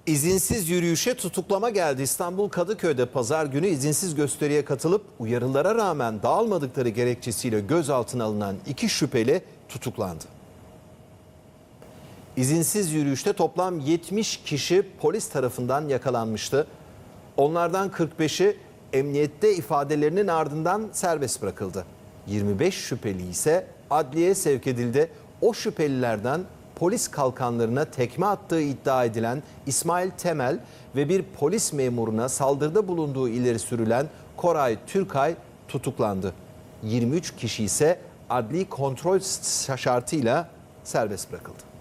İzinsiz yürüyüşe tutuklama geldi. İstanbul Kadıköy'de pazar günü izinsiz gösteriye katılıp uyarılara rağmen dağılmadıkları gerekçesiyle gözaltına alınan 2 şüpheli tutuklandı. İzinsiz yürüyüşte toplam 70 kişi polis tarafından yakalanmıştı. Onlardan 45'i emniyette ifadelerinin ardından serbest bırakıldı. 25 şüpheli ise adliyeye sevk edildi. O şüphelilerden polis kalkanlarına tekme attığı iddia edilen İsmail Temel ve bir polis memuruna saldırıda bulunduğu ileri sürülen Koray Türkay tutuklandı. 23 kişi ise adli kontrol şartıyla serbest bırakıldı.